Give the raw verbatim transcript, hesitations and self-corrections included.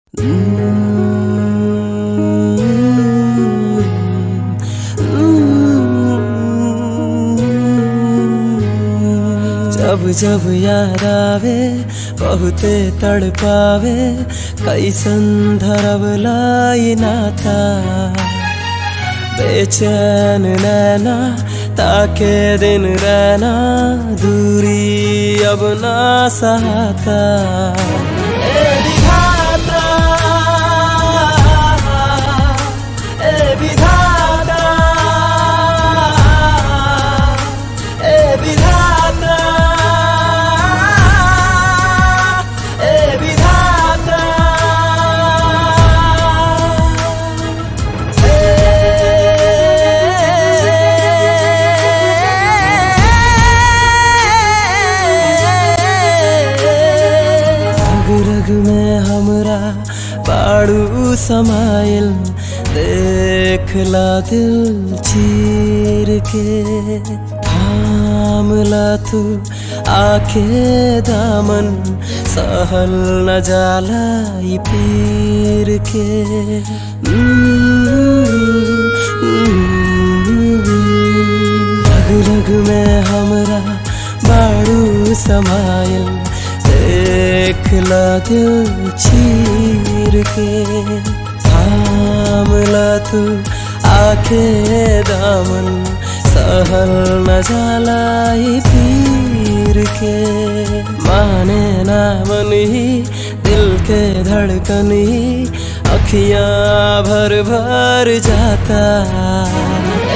जब जब याद आवे बहुते तड़पावे, कैसन धरवलाई नाता। बेचैन नैना ताके दिन रहना, दूरी अब ना सहाता। ए विधाता, ए विधाता, ए विधाता, ए विधाता। रग में हमरा बाड़ू समाइल, देखला दिल चीर के। थामला तू आके दामन, सहल न जाला ई पीर के। रग रग में हमरा बाड़ू समाइल, देखला दिल चीर के। थामला तू आके दामन, सहल न जाला ई पीर के। माने ना मन ही दिल के धड़कन ही, अखियां भर भर जाता।